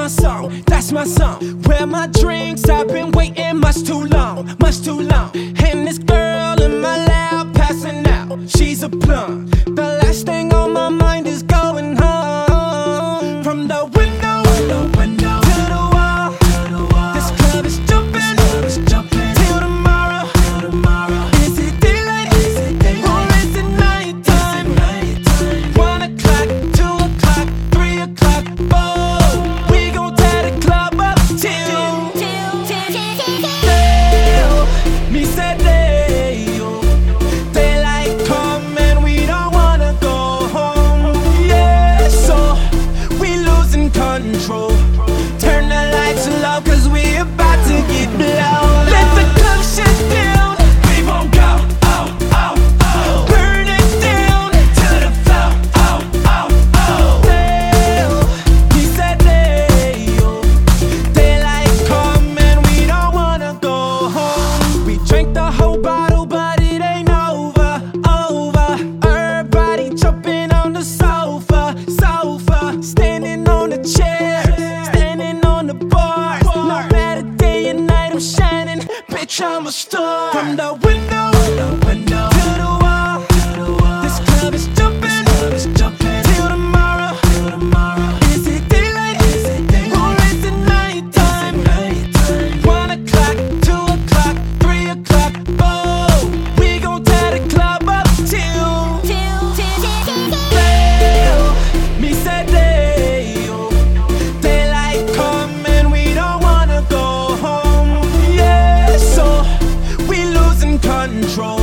my song, that's my song. Where my drinks, I've been waiting much too long, much too long. And this girl in my lap passing out, she's a plum. The last thing on my mind is going home. From the window to the wall, this club is jumping till tomorrow. Is it daylight or is it nighttime? 1 o'clock, 2 o'clock, 3 o'clock, 4. We gon' tear the club up till me said daylight come and we don't wanna go home. Yeah, so we losing control. Turn the lights low 'cause we about to get blown. Let the club shut down. We won't go, oh, oh, oh. Burn it down to the floor, oh, oh, oh. He said daylight come and we don't wanna go home. We drank the whole bottle but it ain't over. Everybody jumping on the sofa. Standing on the chair, standing on the bar. No matter day and night I'm shining, bitch I'm a star. From the window to the wall, this club is jumping till tomorrow. Is it daylight or is it nighttime? 1 o'clock, 2 o'clock, 3 o'clock, 4. We gon' tear the club up till me said daylight come and we don't wanna go home. Yeah, so we losing control.